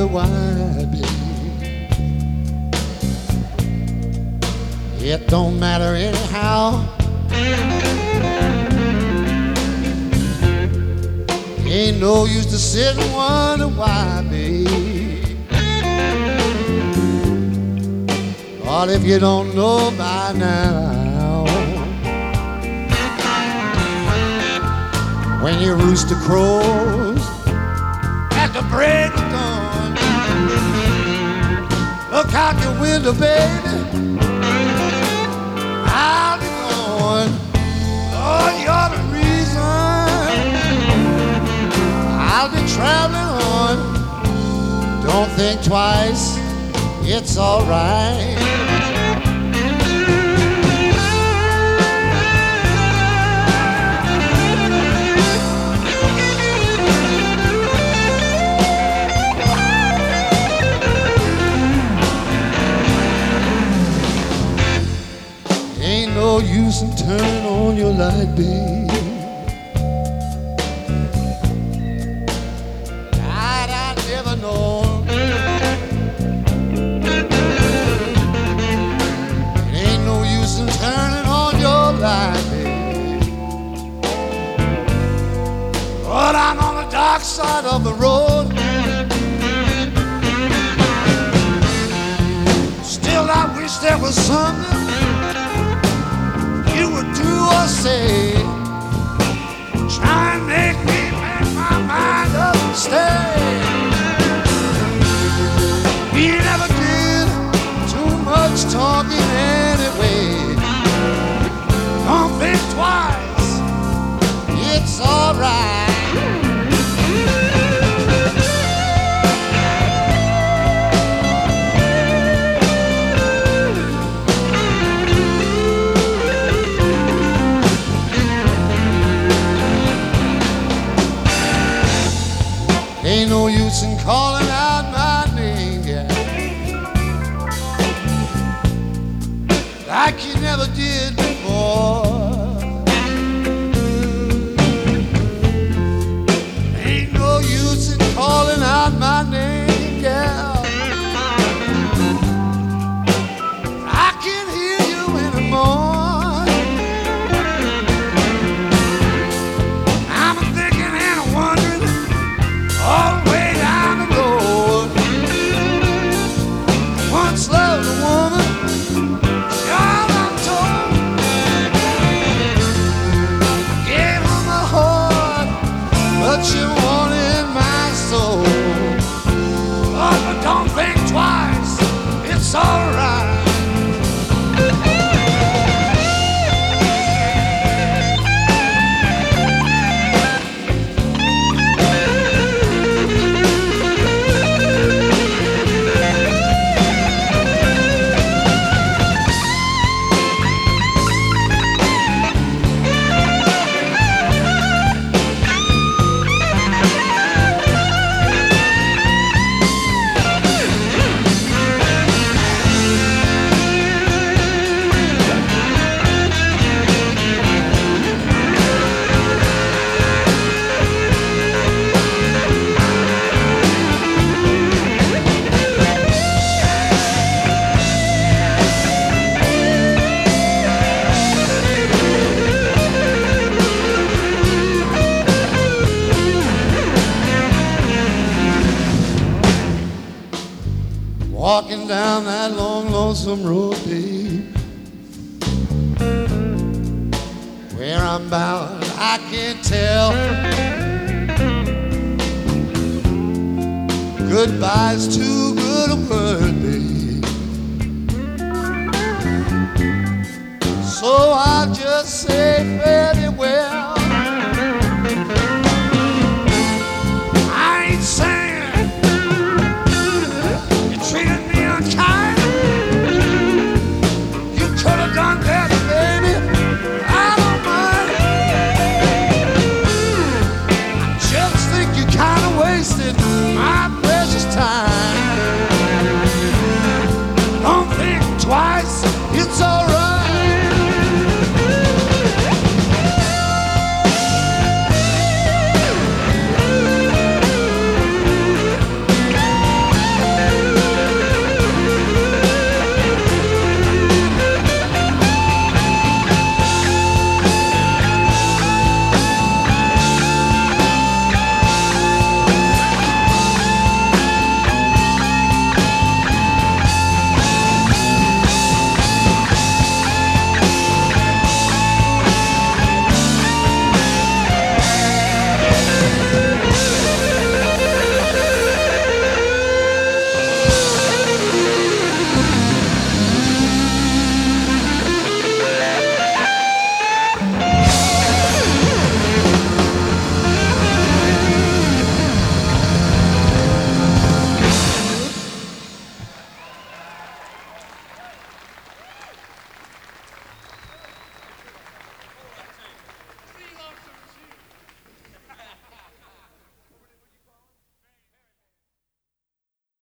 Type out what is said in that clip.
wonder why, baby. It don't matter anyhow. Ain't no use to sit and wonder why, babe. But if you don't know by now, when your rooster crows at the break of dawn, look out your window, baby, I'll be gone. Lord, you're the reason I'll be traveling on. Don't think twice, it's alright. Ain't no use in turning on your light, babe. I never know. It ain't no use in turning on your light, babe. But I'm on the dark side of the road. Still, I wish there was something you would do or say. Try and make me make my mind up and stay. We never did too much talking anyway. Don't think twice, it's alright. Ain't no use in calling out my name, yeah, like you never did before. Ain't no use in calling out my name, yeah, I can't hear you anymore. I'm thinking and wondering all the way down the road. Once loved a woman, all I'm told. Gave her my heart, but she wanted my soul. Lord, but don't think twice, it's alright. Walking down that long, lonesome road, babe, where I'm bound, I can't tell. Goodbye's too good a word, babe.